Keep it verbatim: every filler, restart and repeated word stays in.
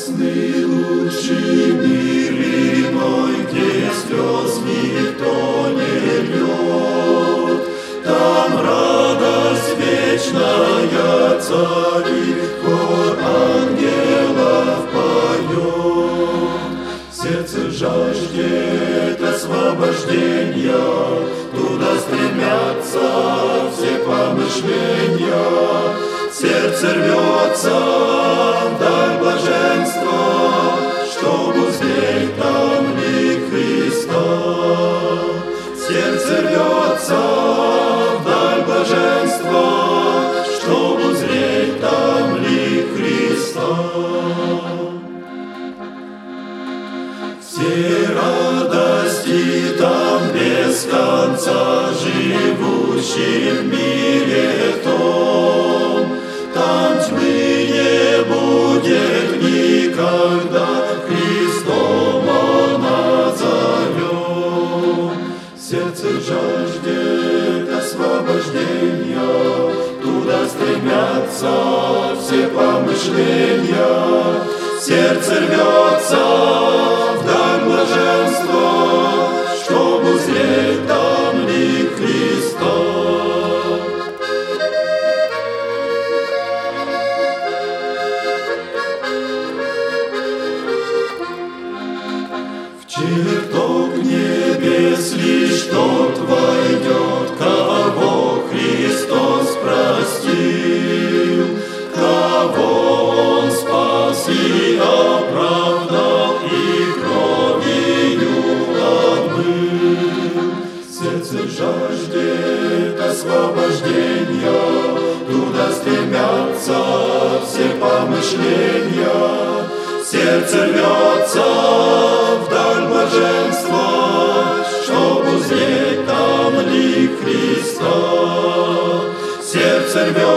Небесный лучший мир иной, где слез никто не льет, там радость вечная царит, хор ангелов поет. Сердце жаждет освобождения, туда стремятся все помышления. Сердце рвется вдаль блаженства, чтоб узреть там лик Христа. Сердце рвется вдаль блаженства, чтоб узреть там лик Христа. Все радости там без конца, живущие в мире том, там тьмы не будет никогда, Христом она зовет. Сердце жаждет освобождения, туда стремятся все помышления. Сердце рвется вдаль блаженства, чтоб узреть там лик Христа. В чертог небес лишь тот войдет, кого Христос простил, кого Он спас и оправдал, и кровью омыл. Сердце жаждет освобождения, туда стремятся все помышления. Сердце рвется вдаль блаженства, чтоб узреть там лик Христа. Сердце рвется